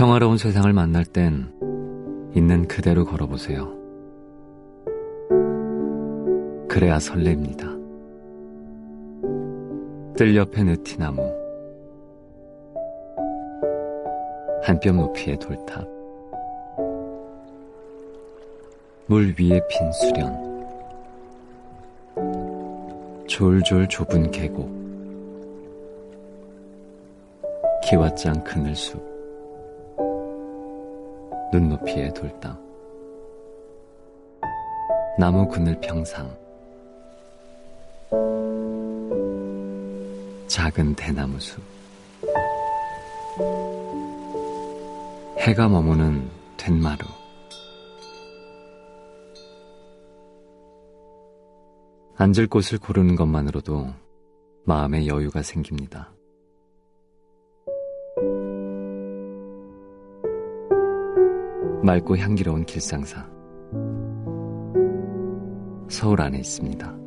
평화로운 세상을 만날 땐 있는 그대로 걸어보세요. 그래야 설렙니다. 뜰 옆에 느티나무, 한 뼘 높이의 돌탑, 물 위에 빈 수련, 졸졸 좁은 계곡, 기왓장 그늘숲, 눈높이의 돌담, 나무 그늘 평상, 작은 대나무숲, 해가 머무는 된마루, 앉을 곳을 고르는 것만으로도 마음의 여유가 생깁니다. 맑고 향기로운 길상사, 서울 안에 있습니다.